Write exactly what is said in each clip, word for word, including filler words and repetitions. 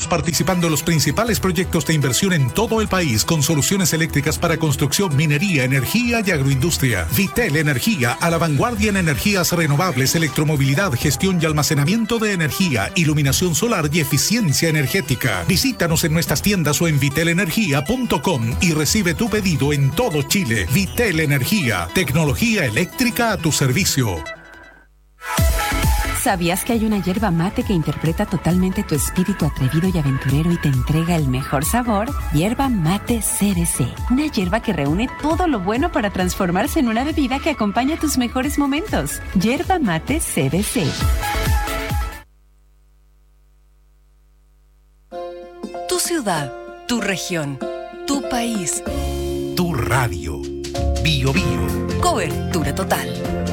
participando en los principales proyectos de inversión en todo el país con soluciones eléctricas para construcción, minería, energía y agroindustria. Vitel Energía, a la vanguardia en energías renovables, electromovilidad, gestión y almacenamiento de energía, iluminación solar y eficiencia energética. Visítanos en nuestras tiendas o en vitel energía punto com y recibe tu pedido en todo Chile. Vitel Energía, tecnología eléctrica a tu servicio. ¿Sabías que hay una yerba mate que interpreta totalmente tu espíritu atrevido y aventurero y te entrega el mejor sabor? Yerba Mate C B C. Una yerba que reúne todo lo bueno para transformarse en una bebida que acompaña tus mejores momentos. Yerba Mate C B C. Tu ciudad, tu región, tu país. Tu radio. Bio Bio. Cobertura total.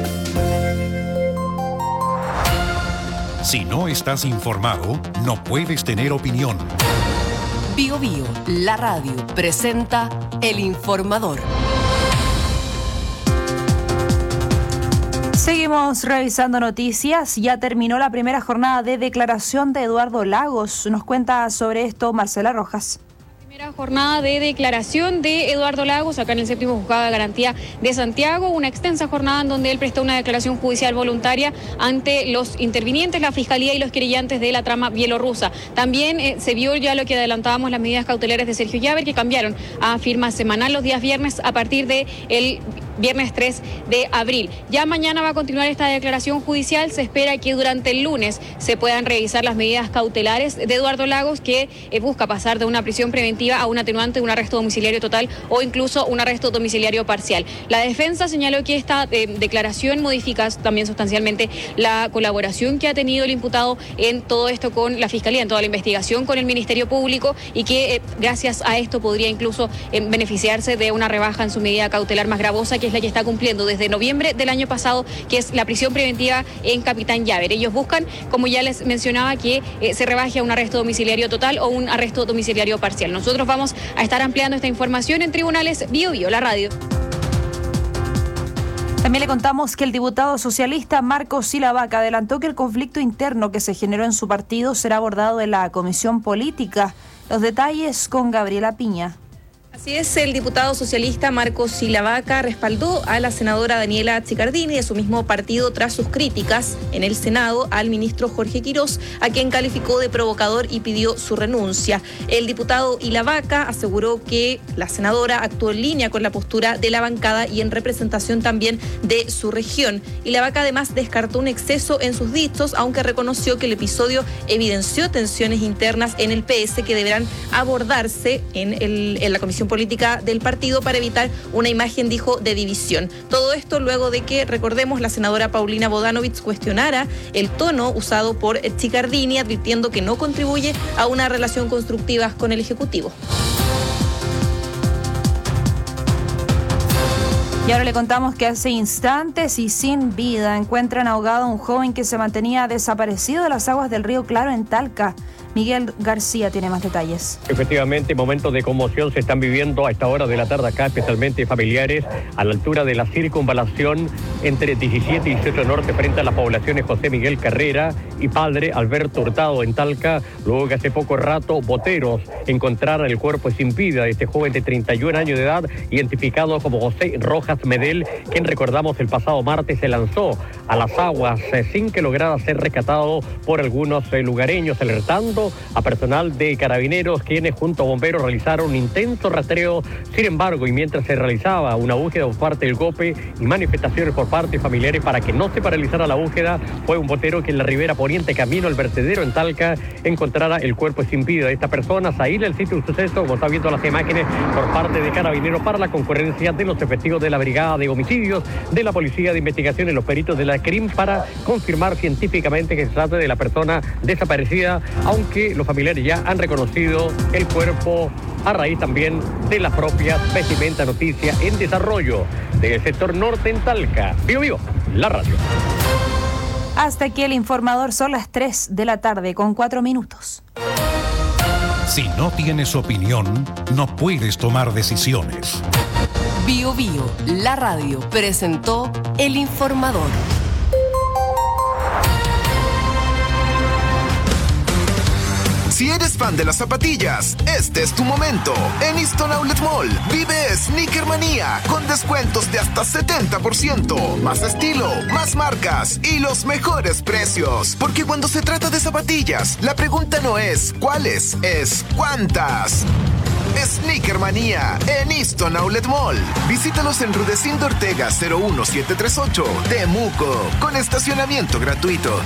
Si no estás informado, no puedes tener opinión. Bio Bio, la radio, presenta El Informador. Seguimos revisando noticias. Ya terminó la primera jornada de declaración de Eduardo Lagos. Nos cuenta sobre esto Marcela Rojas. Primera jornada de declaración de Eduardo Lagos, acá en el séptimo juzgado de garantía de Santiago, una extensa jornada en donde él prestó una declaración judicial voluntaria ante los intervinientes, la Fiscalía y los querellantes de la trama bielorrusa. También eh, se vio ya lo que adelantábamos, las medidas cautelares de Sergio Llaver, que cambiaron a firma semanal los días viernes a partir del de viernes tres de abril. Ya mañana va a continuar esta declaración judicial. Se espera que durante el lunes se puedan revisar las medidas cautelares de Eduardo Lagos, que eh, busca pasar de una prisión preventiva a un atenuante de un arresto domiciliario total o incluso un arresto domiciliario parcial. La defensa señaló que esta eh, declaración modifica también sustancialmente la colaboración que ha tenido el imputado en todo esto con la Fiscalía, en toda la investigación con el Ministerio Público, y que eh, gracias a esto podría incluso eh, beneficiarse de una rebaja en su medida cautelar más gravosa, que es la que está cumpliendo desde noviembre del año pasado, que es la prisión preventiva en Capitán Llaver. Ellos buscan, como ya les mencionaba, que eh, se rebaje a un arresto domiciliario total o un arresto domiciliario parcial. Nosotros vamos a estar ampliando esta información en Tribunales Bio Bio, la radio. También le contamos que el diputado socialista Marcos Silavaca adelantó que el conflicto interno que se generó en su partido será abordado en la Comisión Política. Los detalles con Gabriela Piña. Así es, el diputado socialista Marcos Silavaca respaldó a la senadora Daniela Chiccardini de su mismo partido tras sus críticas en el Senado al ministro Jorge Quirós, a quien calificó de provocador y pidió su renuncia. El diputado Silavaca aseguró que la senadora actuó en línea con la postura de la bancada y en representación también de su región. Silavaca además descartó un exceso en sus dichos, aunque reconoció que el episodio evidenció tensiones internas en el P S que deberán abordarse en, el, en la Comisión Política del partido para evitar una imagen, dijo, de división. Todo esto luego de que, recordemos, la senadora Paulina Bodanovich cuestionara el tono usado por Chiccardini, advirtiendo que no contribuye a una relación constructiva con el Ejecutivo. Y ahora le contamos que hace instantes y sin vida encuentran ahogado a un joven que se mantenía desaparecido de las aguas del río Claro en Talca. Miguel García tiene más detalles. Efectivamente, momentos de conmoción se están viviendo a esta hora de la tarde acá, especialmente familiares, a la altura de la circunvalación entre diecisiete y dieciocho Norte, frente a las poblaciones José Miguel Carrera y Padre Alberto Hurtado en Talca, luego que hace poco rato boteros encontraron el cuerpo sin vida de este joven de treinta y un años de edad, identificado como José Rojas Medel, quien, recordamos, el pasado martes se lanzó a las aguas eh, sin que lograra ser rescatado por algunos eh, lugareños, alertando a personal de carabineros, quienes junto a bomberos realizaron un intenso rastreo. Sin embargo, y mientras se realizaba una búsqueda por parte del GOPE y manifestaciones por parte de familiares para que no se paralizara la búsqueda, fue un botero que en la ribera poniente camino al vertedero en Talca encontrara el cuerpo sin vida de esta persona. Ahí el sitio del suceso, como está viendo las imágenes, por parte de carabineros para la concurrencia de los efectivos de la Brigada de Homicidios, de la Policía de Investigación y los peritos de la C R I M para confirmar científicamente que se trata de la persona desaparecida, aunque que los familiares ya han reconocido el cuerpo a raíz también de la propia vestimenta. Noticia en desarrollo del sector norte en Talca. Bio Bio, la radio. Hasta aquí el informador, son las tres de la tarde con cuatro minutos. Si no tienes opinión, no puedes tomar decisiones. Bio Bio, la radio, presentó El Informador. Si eres fan de las zapatillas, este es tu momento. En Easton Outlet Mall, vive Sneaker Manía con descuentos de hasta setenta por ciento. Más estilo, más marcas y los mejores precios. Porque cuando se trata de zapatillas, la pregunta no es ¿cuáles? Es ¿cuántas? Sneaker Manía en Easton Outlet Mall. Visítalos en Rudecindo Ortega cero uno siete tres ocho, Temuco, con estacionamiento gratuito.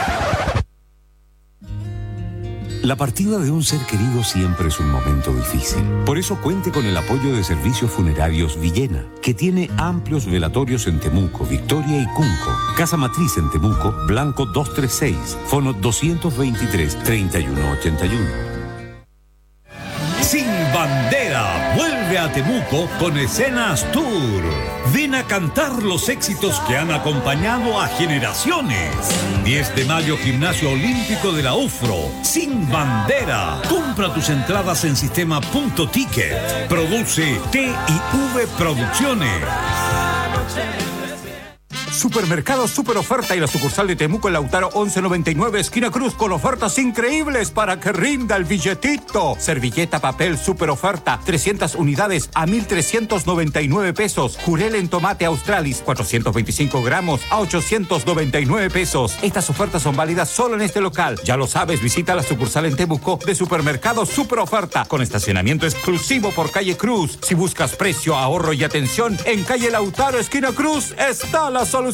La partida de un ser querido siempre es un momento difícil. Por eso cuente con el apoyo de Servicios Funerarios Villena, que tiene amplios velatorios en Temuco, Victoria y Cunco. Casa Matriz en Temuco, Blanco doscientos treinta y seis, fono doscientos veintitrés, treinta y uno ochenta y uno. Sin Bandera vuelve a Temuco con Escenas Tour. Ven a cantar los éxitos que han acompañado a generaciones. diez de mayo, Gimnasio Olímpico de la UFRO. Sin Bandera. Compra tus entradas en sistema punto ticket. Produce T y V Producciones. Supermercado Super Oferta y la sucursal de Temuco en Lautaro once noventa y nueve, esquina Cruz, con ofertas increíbles para que rinda el billetito. Servilleta papel Super Oferta, trescientas unidades a mil trescientos noventa y nueve pesos. Jurel en tomate Australis, cuatrocientos veinticinco gramos a ochocientos noventa y nueve pesos. Estas ofertas son válidas solo en este local. Ya lo sabes, visita la sucursal en Temuco de Supermercado Super Oferta, con estacionamiento exclusivo por calle Cruz. Si buscas precio, ahorro y atención, en calle Lautaro, esquina Cruz, está la solución.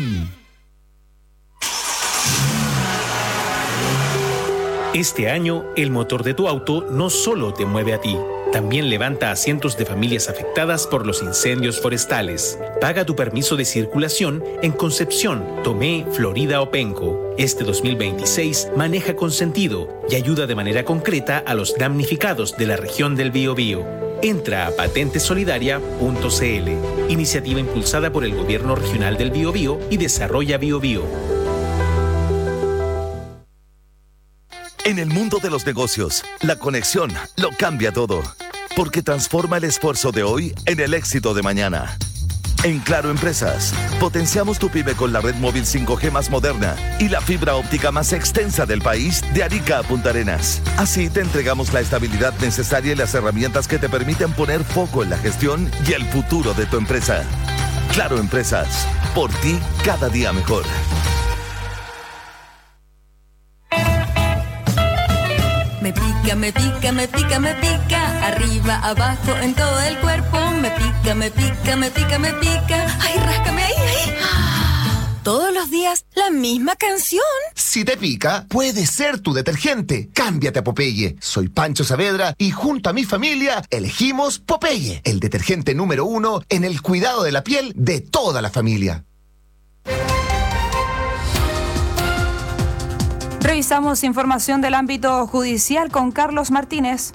Este año, el motor de tu auto no solo te mueve a ti, también levanta a cientos de familias afectadas por los incendios forestales. Paga tu permiso de circulación en Concepción, Tomé, Florida o Penco. Este dos mil veintiséis maneja con sentido y ayuda de manera concreta a los damnificados de la región del Biobío. Entra a patente solidaria punto c l, iniciativa impulsada por el Gobierno Regional del Biobío y Desarrolla Biobío. En el mundo de los negocios, la conexión lo cambia todo, porque transforma el esfuerzo de hoy en el éxito de mañana. En Claro Empresas, potenciamos tu pyme con la red móvil cinco G más moderna y la fibra óptica más extensa del país, de Arica a Punta Arenas. Así te entregamos la estabilidad necesaria y las herramientas que te permiten poner foco en la gestión y el futuro de tu empresa. Claro Empresas, por ti cada día mejor. Me pica, me pica, me pica, me pica, arriba, abajo, en todo el cuerpo. Me pica, me pica, me pica, me pica. Ay, ráscame ahí, ahí. Todos los días, la misma canción. Si te pica, puede ser tu detergente. Cámbiate a Popeye. Soy Pancho Saavedra y junto a mi familia elegimos Popeye, el detergente número uno en el cuidado de la piel de toda la familia. Revisamos información del ámbito judicial con Carlos Martínez.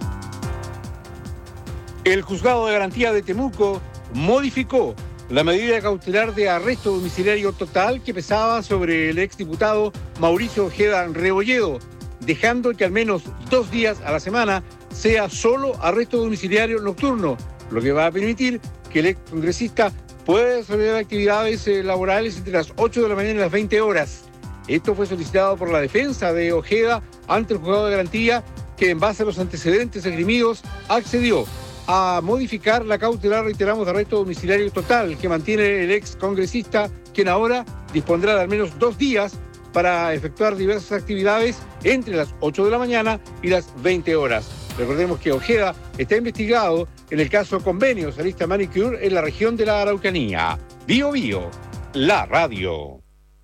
El Juzgado de Garantía de Temuco modificó la medida cautelar de arresto domiciliario total que pesaba sobre el exdiputado Mauricio Ojeda Rebolledo, dejando que al menos dos días a la semana sea solo arresto domiciliario nocturno, lo que va a permitir que el excongresista pueda desarrollar actividades laborales entre las ocho de la mañana y las veinte horas. Esto fue solicitado por la defensa de Ojeda ante el Juzgado de Garantía, que en base a los antecedentes esgrimidos accedió a modificar la cautelar, reiteramos, de arresto domiciliario total que mantiene el ex congresista, quien ahora dispondrá de al menos dos días para efectuar diversas actividades entre las ocho de la mañana y las veinte horas. Recordemos que Ojeda está investigado en el caso Convenios Arista Manicure en la región de la Araucanía. Bio Bio, la radio.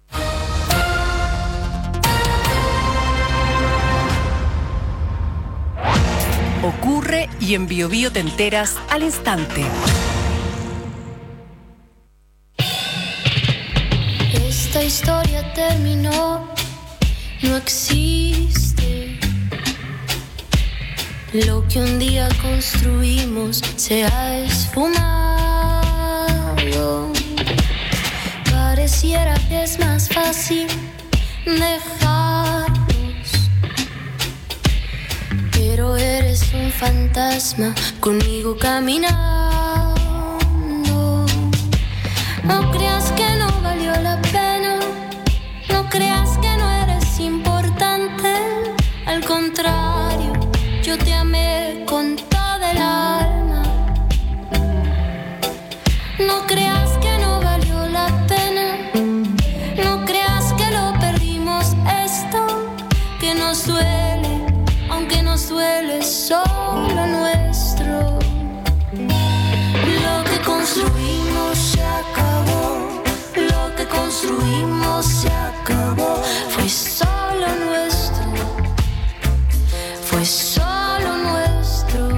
Ocurre y en Bio Bio te enteras al instante. Esta historia terminó, no existe. Lo que un día construimos se ha esfumado. Pareciera que es más fácil dejarnos, pero eres un fantasma conmigo caminando. No creas que no valió la pena, no creas que no eres importante, al contrario. fue solo nuestro.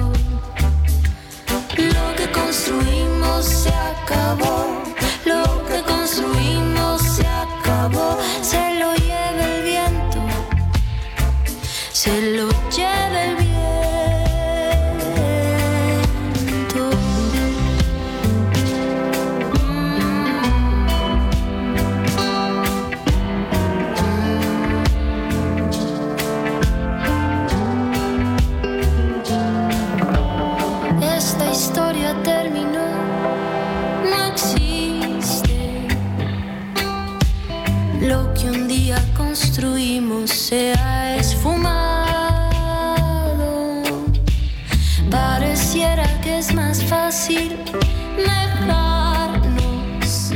Lo que construimos se acabó, lo que construimos se acabó. Se lo lleva el viento, se lo lleva el viento. Esta historia terminó, no existe. Lo que un día construimos se ha esfumado. Pareciera que es más fácil dejarnos,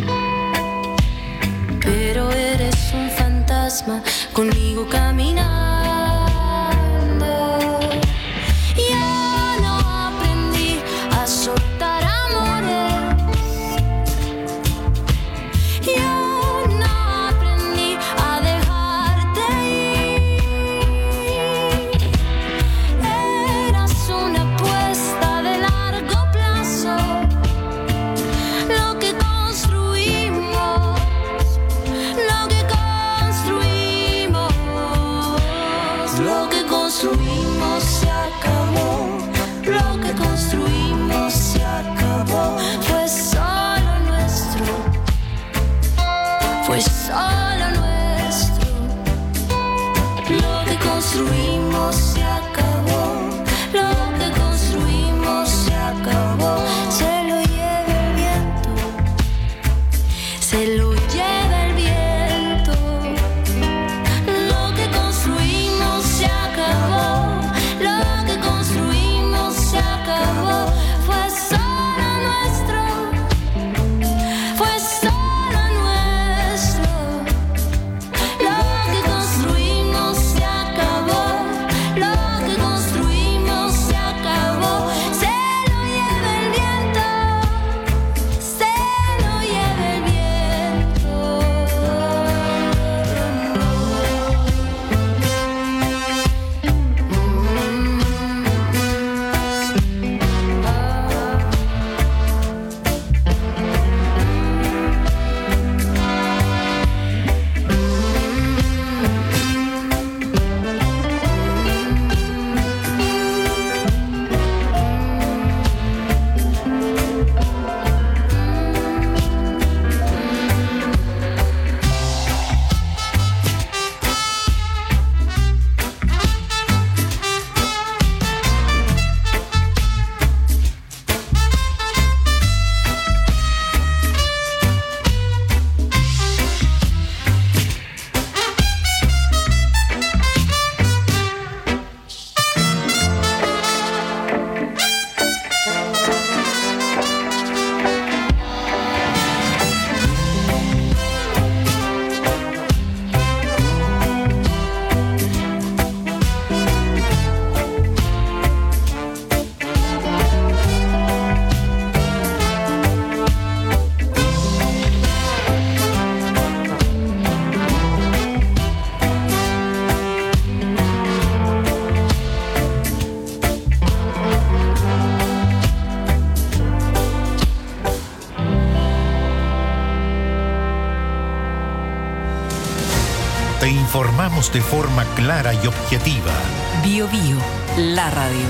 pero eres un fantasma conmigo caminando. Ya no aprendí a soltar amores, yo no aprendí a dejarte ir. Eras una apuesta de largo plazo. Lo que construimos, lo que construimos, lo que construimos se acabó, lo que construimos se acabó. Fue solo nuestro, fue solo nuestro. Lo que construimos se acabó, lo que construimos se acabó. Se lo lleva el viento, se lo lleva el viento. Lo que construimos se acabó, lo que construimos se acabó. Fue solo nuestro, fue solo nuestro. Lo que construimos se acabó, lo que construimos se acabó. Se lo lleva el viento, se lo lleva el viento. Te informamos de forma clara y objetiva. Bio Bio, la radio.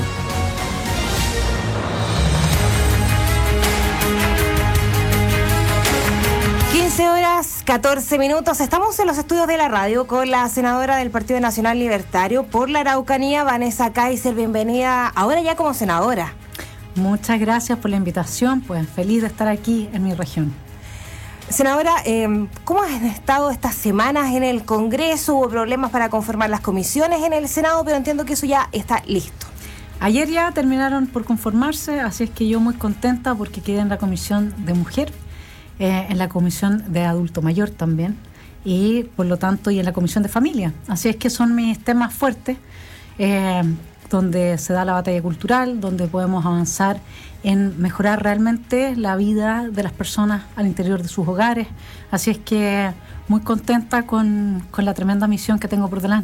quince horas, catorce minutos. Estamos en los estudios de la radio con la senadora del Partido Nacional Libertario por la Araucanía, Vanessa Kaiser. Bienvenida ahora ya como senadora. Muchas gracias por la invitación, pues feliz de estar aquí en mi región. Senadora, eh, ¿cómo han estado estas semanas en el Congreso? Hubo problemas para conformar las comisiones en el Senado, pero entiendo que eso ya está listo. Ayer ya terminaron por conformarse, así es que yo muy contenta porque quedé en la Comisión de Mujer, eh, en la Comisión de Adulto Mayor también, y por lo tanto y en la Comisión de Familia. Así es que son mis temas fuertes, eh, donde se da la batalla cultural, donde podemos avanzar en mejorar realmente la vida de las personas al interior de sus hogares. Así es que muy contenta con, con la tremenda misión que tengo por delante.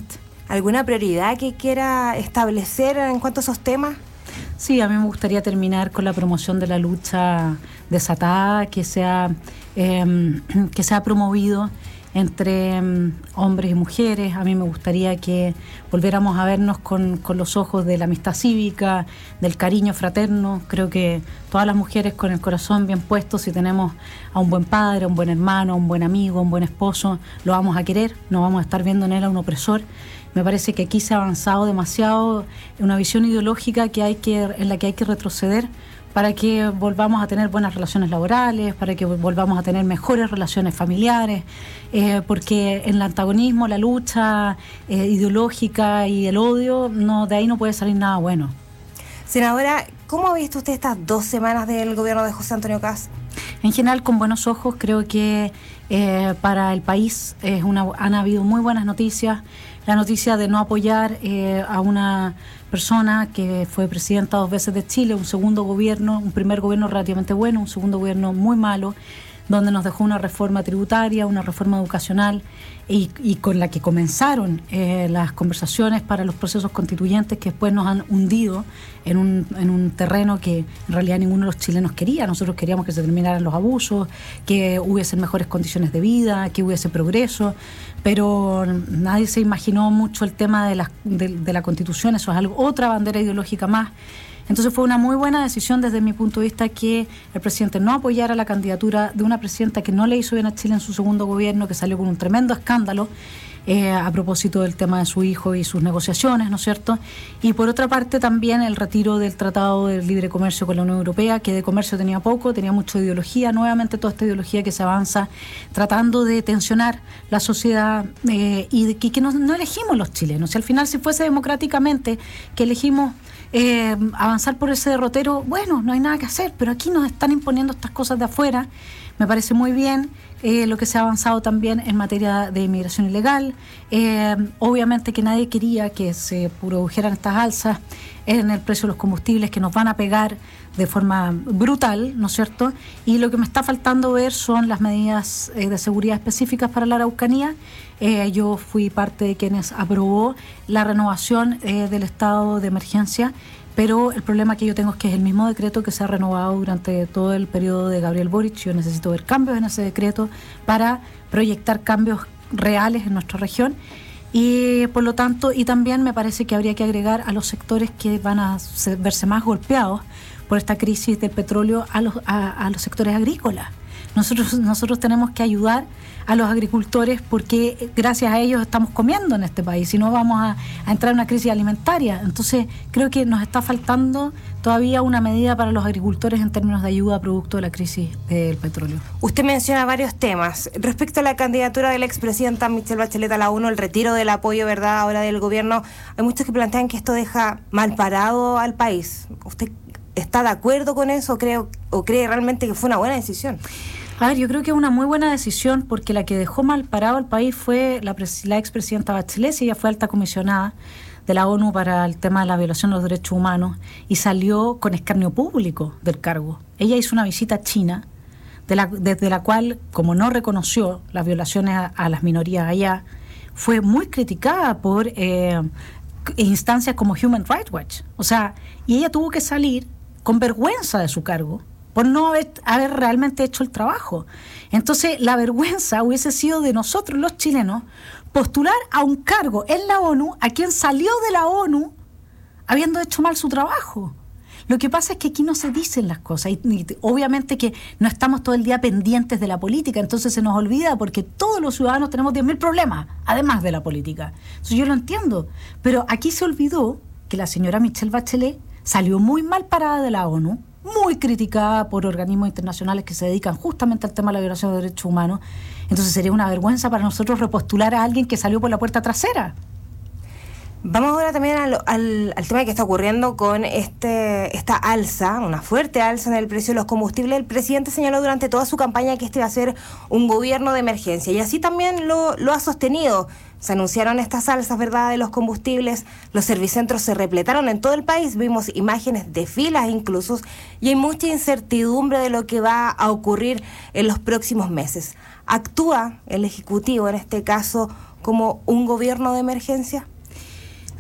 ¿Alguna prioridad que quiera establecer en cuanto a esos temas? Sí, a mí me gustaría terminar con la promoción de la lucha desatada, que sea, eh, que sea promovido entre um, hombres y mujeres. A mí me gustaría que volviéramos a vernos con, con los ojos de la amistad cívica, del cariño fraterno. Creo que todas las mujeres con el corazón bien puesto, si tenemos a un buen padre, a un buen hermano, a un buen amigo, a un buen esposo, lo vamos a querer, no vamos a estar viendo en él a un opresor. Me parece que aquí se ha avanzado demasiado en una visión ideológica que hay que, en la que hay que retroceder para que volvamos a tener buenas relaciones laborales, para que volvamos a tener mejores relaciones familiares, eh, porque en el antagonismo, la lucha eh, ideológica y el odio, no, de ahí no puede salir nada bueno. Senadora, ¿cómo ha visto usted estas dos semanas del gobierno de José Antonio Kast? En general, con buenos ojos. Creo que eh, para el país es una, han habido muy buenas noticias. La noticia de no apoyar eh, a una persona que fue presidenta dos veces de Chile, un segundo gobierno, un primer gobierno relativamente bueno, un segundo gobierno muy malo, donde nos dejó una reforma tributaria, una reforma educacional y, y con la que comenzaron eh, las conversaciones para los procesos constituyentes que después nos han hundido en un, en un terreno que en realidad ninguno de los chilenos quería. Nosotros queríamos que se terminaran los abusos, que hubiesen mejores condiciones de vida, que hubiese progreso, pero nadie se imaginó mucho el tema de la, de, de la Constitución. Eso es algo, otra bandera ideológica más. Entonces fue una muy buena decisión desde mi punto de vista que el presidente no apoyara la candidatura de una presidenta que no le hizo bien a Chile en su segundo gobierno, que salió con un tremendo escándalo eh, a propósito del tema de su hijo y sus negociaciones, ¿no es cierto? Y por otra parte también el retiro del Tratado de Libre Comercio con la Unión Europea, que de comercio tenía poco, tenía mucha ideología, nuevamente toda esta ideología que se avanza tratando de tensionar la sociedad eh, y de que, que no, no elegimos los chilenos. Si al final si fuese democráticamente que elegimos Eh, avanzar por ese derrotero, bueno, no hay nada que hacer, pero aquí nos están imponiendo estas cosas de afuera. Me parece muy bien eh, lo que se ha avanzado también en materia de inmigración ilegal. Eh, obviamente que nadie quería que se produjeran estas alzas en el precio de los combustibles que nos van a pegar de forma brutal, ¿no es cierto? Y lo que me está faltando ver son las medidas eh, de seguridad específicas para la Araucanía. Eh, yo fui parte de quienes aprobó la renovación eh, del estado de emergencia, pero el problema que yo tengo es que es el mismo decreto que se ha renovado durante todo el periodo de Gabriel Boric. Yo necesito ver cambios en ese decreto para proyectar cambios reales en nuestra región. Y por lo tanto, y también me parece que habría que agregar a los sectores que van a verse más golpeados por esta crisis del petróleo a los, a, a los sectores agrícolas. Nosotros, nosotros tenemos que ayudar a los agricultores porque gracias a ellos estamos comiendo en este país, si no vamos a, a entrar en una crisis alimentaria. Entonces creo que nos está faltando todavía una medida para los agricultores en términos de ayuda producto de la crisis del petróleo. Usted menciona varios temas. Respecto a la candidatura de la expresidenta Michelle Bachelet a la ONU, el retiro del apoyo, ¿verdad?, ahora del gobierno, hay muchos que plantean que esto deja mal parado al país. ¿Usted está de acuerdo con eso o cree, o cree realmente que fue una buena decisión? A ver, yo creo que es una muy buena decisión porque la que dejó mal parado al país fue la, la expresidenta Bachelet. Ella fue alta comisionada de la ONU para el tema de la violación de los derechos humanos y salió con escarnio público del cargo. Ella hizo una visita a China, de la, desde la cual, como no reconoció las violaciones a, a las minorías allá, fue muy criticada por eh, instancias como Human Rights Watch. O sea, y ella tuvo que salir con vergüenza de su cargo por no haber, haber realmente hecho el trabajo. Entonces, la vergüenza hubiese sido de nosotros, los chilenos, postular a un cargo en la ONU a quien salió de la ONU habiendo hecho mal su trabajo. Lo que pasa es que aquí no se dicen las cosas y, y obviamente que no estamos todo el día pendientes de la política, entonces se nos olvida porque todos los ciudadanos tenemos diez mil problemas, además de la política. Entonces yo lo entiendo, pero aquí se olvidó que la señora Michelle Bachelet salió muy mal parada de la ONU, muy criticada por organismos internacionales que se dedican justamente al tema de la violación de derechos humanos. Entonces sería una vergüenza para nosotros repostular a alguien que salió por la puerta trasera. Vamos ahora también al, al, al tema que está ocurriendo con este esta alza, una fuerte alza en el precio de los combustibles. El presidente señaló durante toda su campaña que este va a ser un gobierno de emergencia y así también lo, lo ha sostenido. Se anunciaron estas alzas, ¿verdad?, de los combustibles, los servicentros se repletaron en todo el país, vimos imágenes de filas incluso, y hay mucha incertidumbre de lo que va a ocurrir en los próximos meses. ¿Actúa el Ejecutivo en este caso como un gobierno de emergencia?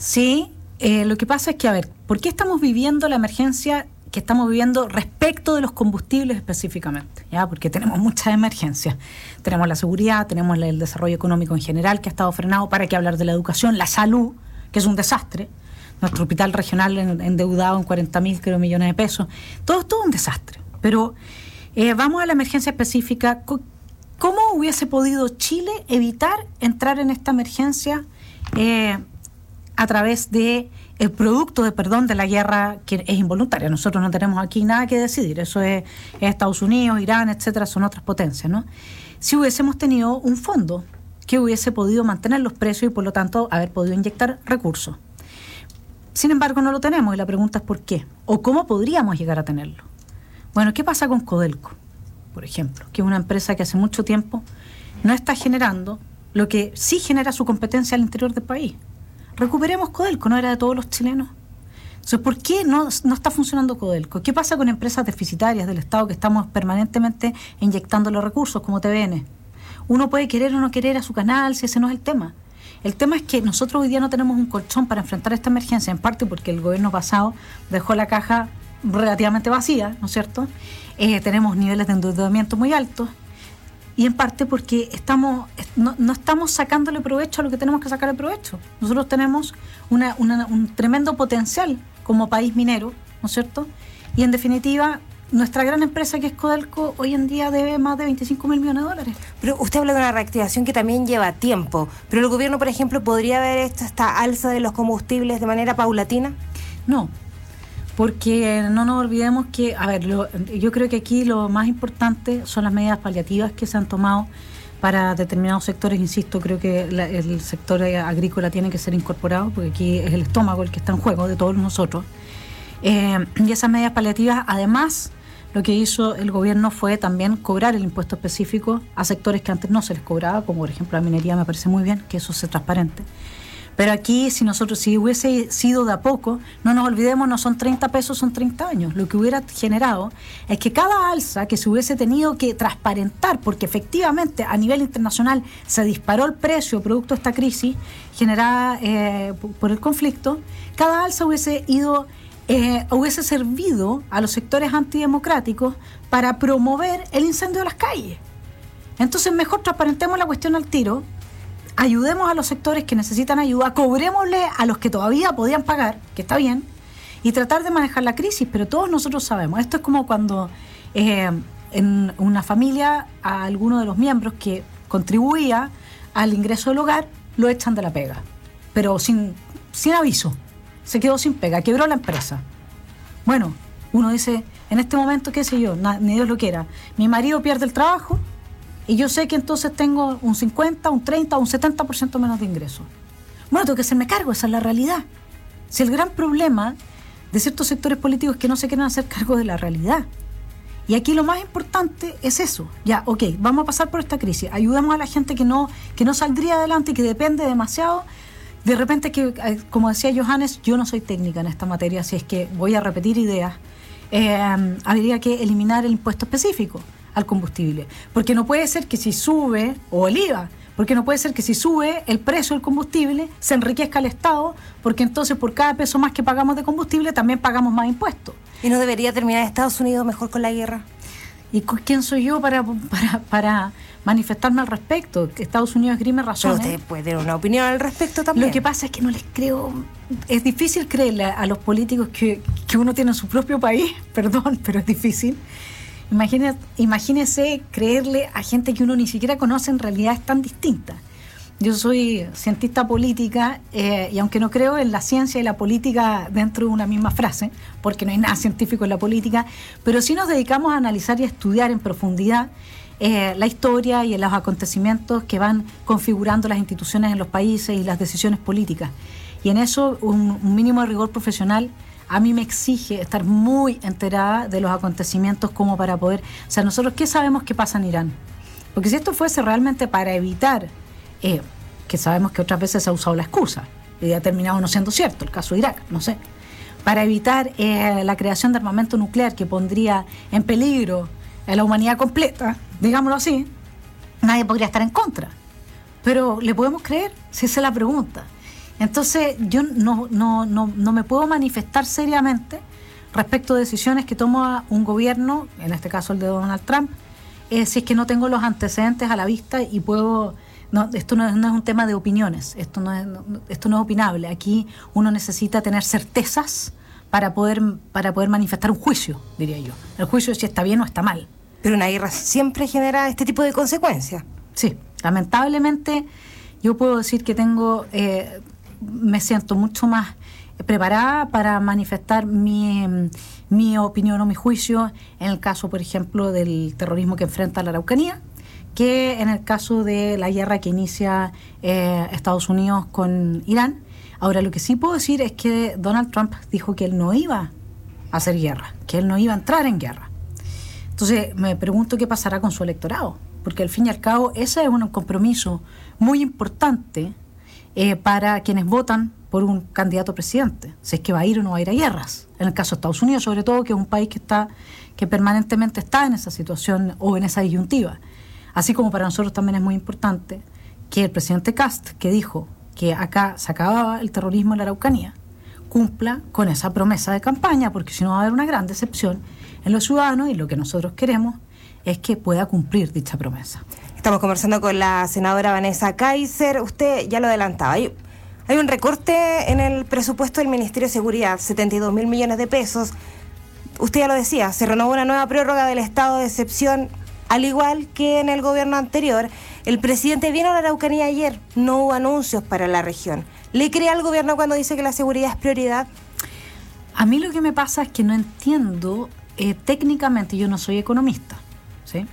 Sí, eh, lo que pasa es que, a ver, ¿por qué estamos viviendo la emergencia que estamos viviendo respecto de los combustibles específicamente? ¿Ya? Porque tenemos muchas emergencias. Tenemos la seguridad, tenemos el desarrollo económico en general, que ha estado frenado, para qué hablar de la educación, la salud, que es un desastre. Nuestro hospital regional endeudado en cuarenta mil creo, millones de pesos. Todo, todo un desastre. Pero eh, vamos a la emergencia específica. ¿Cómo hubiese podido Chile evitar entrar en esta emergencia eh, a través de el producto de perdón de la guerra, que es involuntaria? Nosotros no tenemos aquí nada que decidir. Eso es, es Estados Unidos, Irán, etcétera, son otras potencias, ¿no? Si hubiésemos tenido un fondo que hubiese podido mantener los precios y por lo tanto haber podido inyectar recursos. Sin embargo, no lo tenemos y la pregunta es ¿por qué? ¿O cómo podríamos llegar a tenerlo? Bueno, ¿qué pasa con Codelco, por ejemplo? Que es una empresa que hace mucho tiempo no está generando lo que sí genera su competencia al interior del país. Recuperemos Codelco, ¿no era de todos los chilenos? Entonces, ¿por qué no, no está funcionando Codelco? ¿Qué pasa con empresas deficitarias del Estado que estamos permanentemente inyectando los recursos, como T V N? Uno puede querer o no querer a su canal, si ese no es el tema. El tema es que nosotros hoy día no tenemos un colchón para enfrentar esta emergencia, en parte porque el gobierno pasado dejó la caja relativamente vacía, ¿no es cierto? Eh, tenemos niveles de endeudamiento muy altos y en parte porque estamos no, no estamos sacándole provecho a lo que tenemos que sacarle provecho. Nosotros tenemos una, una, un tremendo potencial como país minero, ¿no es cierto? Y en definitiva, nuestra gran empresa que es Codelco hoy en día debe más de veinticinco mil millones de dólares. Pero usted habla de una reactivación que también lleva tiempo. ¿Pero el gobierno, por ejemplo, podría haber hecho esta alza de los combustibles de manera paulatina? No, porque no nos olvidemos que, a ver, lo, yo creo que aquí lo más importante son las medidas paliativas que se han tomado para determinados sectores. Insisto, creo que la, el sector agrícola tiene que ser incorporado, porque aquí es el estómago el que está en juego de todos nosotros. Eh, y esas medidas paliativas, además, lo que hizo el gobierno fue también cobrar el impuesto específico a sectores que antes no se les cobraba, como por ejemplo la minería. Me parece muy bien que eso sea transparente. Pero aquí, si nosotros, si hubiese sido de a poco, no nos olvidemos, no son treinta pesos, son treinta años. Lo que hubiera generado es que cada alza que se hubiese tenido que transparentar, porque efectivamente a nivel internacional se disparó el precio producto de esta crisis generada eh, por el conflicto, cada alza hubiese ido... Eh, hubiese servido a los sectores antidemocráticos para promover el incendio de las calles. Entonces mejor transparentemos la cuestión al tiro, ayudemos a los sectores que necesitan ayuda, cobrémosle a los que todavía podían pagar, que está bien, y tratar de manejar la crisis. Pero todos nosotros sabemos, esto es como cuando eh, en una familia a alguno de los miembros que contribuía al ingreso del hogar lo echan de la pega, pero sin, sin aviso. Se quedó sin pega, quebró la empresa. Bueno, uno dice, en este momento, qué sé yo, na, ni Dios lo quiera, mi marido pierde el trabajo y yo sé que entonces tengo un cincuenta, un treinta, un setenta por ciento menos de ingresos. Bueno, tengo que hacerme cargo, esa es la realidad. Si el gran problema de ciertos sectores políticos es que no se quieren hacer cargo de la realidad. Y aquí lo más importante es eso. Ya, ok, vamos a pasar por esta crisis, ayudemos a la gente que no, que no saldría adelante y que depende demasiado. De repente, que como decía Johannes, yo no soy técnica en esta materia, así es que voy a repetir ideas. Eh, habría que eliminar el impuesto específico al combustible, porque no puede ser que si sube, o el I V A, porque no puede ser que si sube el precio del combustible se enriquezca el Estado, porque entonces por cada peso más que pagamos de combustible también pagamos más impuestos. ¿Y no debería terminar Estados Unidos mejor con la guerra? ¿Y quién soy yo para, para, para manifestarme al respecto? Estados Unidos esgrime razones. Pero usted puede dar una opinión al respecto también. Lo que pasa es que no les creo... Es difícil creerle a los políticos que, que uno tiene en su propio país, perdón, pero es difícil. Imagine, imagínese creerle a gente que uno ni siquiera conoce en realidades tan distintas. Yo soy cientista política eh, y aunque no creo en la ciencia y la política dentro de una misma frase, porque no hay nada científico en la política, pero sí nos dedicamos a analizar y a estudiar en profundidad eh, la historia y los acontecimientos que van configurando las instituciones en los países y las decisiones políticas. Y en eso un, un mínimo de rigor profesional a mí me exige estar muy enterada de los acontecimientos como para poder... O sea, nosotros, ¿qué sabemos que pasa en Irán? Porque si esto fuese realmente para evitar... Eh, que sabemos que otras veces se ha usado la excusa y ha terminado no siendo cierto, el caso de Irak, no sé, para evitar eh, la creación de armamento nuclear que pondría en peligro a la humanidad completa, digámoslo así, nadie podría estar en contra. Pero ¿le podemos creer? Si esa es la pregunta. Entonces yo no, no, no, no me puedo manifestar seriamente respecto de decisiones que toma un gobierno, en este caso el de Donald Trump, eh, si es que no tengo los antecedentes a la vista y puedo... No, esto no es, no es un tema de opiniones, esto no es, no, esto no es opinable. Aquí uno necesita tener certezas para poder, para poder manifestar un juicio, diría yo. El juicio de si está bien o está mal. Pero una guerra siempre genera este tipo de consecuencias. Sí, lamentablemente yo puedo decir que tengo, eh, me siento mucho más preparada para manifestar mi, mi opinión o mi juicio en el caso, por ejemplo, del terrorismo que enfrenta la Araucanía, que en el caso de la guerra que inicia eh, Estados Unidos con Irán. Ahora, lo que sí puedo decir es que Donald Trump dijo que él no iba a hacer guerra, que él no iba a entrar en guerra. Entonces, me pregunto qué pasará con su electorado, porque al fin y al cabo ese es un compromiso muy importante eh, para quienes votan por un candidato presidente, si es que va a ir o no va a ir a guerras. En el caso de Estados Unidos, sobre todo, que es un país que está que permanentemente está en esa situación o en esa disyuntiva. Así como para nosotros también es muy importante que el presidente Kast, que dijo que acá se acababa el terrorismo en la Araucanía, cumpla con esa promesa de campaña, porque si no va a haber una gran decepción en los ciudadanos, y lo que nosotros queremos es que pueda cumplir dicha promesa. Estamos conversando con la senadora Vanessa Kaiser. Usted ya lo adelantaba. Hay, hay un recorte en el presupuesto del Ministerio de Seguridad, setenta y dos mil millones de pesos. Usted ya lo decía, se renovó una nueva prórroga del estado de excepción, al igual que en el gobierno anterior. El presidente vino a la Araucanía ayer, no hubo anuncios para la región. ¿Le cree al gobierno cuando dice que la seguridad es prioridad? A mí lo que me pasa es que no entiendo eh, técnicamente, yo no soy economista, ¿sí?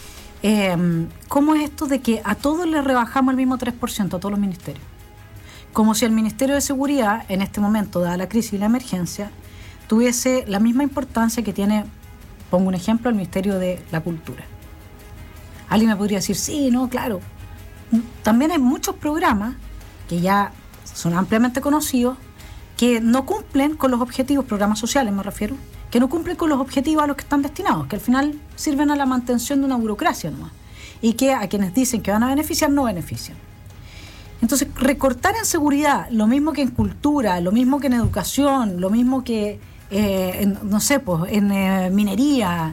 Eh, ¿Cómo es esto de que a todos le rebajamos el mismo tres por ciento, a todos los ministerios? Como si el Ministerio de Seguridad, en este momento, dada la crisis y la emergencia, tuviese la misma importancia que tiene, pongo un ejemplo, el Ministerio de la Cultura. Alguien me podría decir, sí, no, claro. También hay muchos programas que ya son ampliamente conocidos que no cumplen con los objetivos, programas sociales me refiero, que no cumplen con los objetivos a los que están destinados, que al final sirven a la mantención de una burocracia nomás, y que a quienes dicen que van a beneficiar, no benefician. Entonces, recortar en seguridad, lo mismo que en cultura, lo mismo que en educación, lo mismo que, eh, en, no sé, pues, en eh, minería...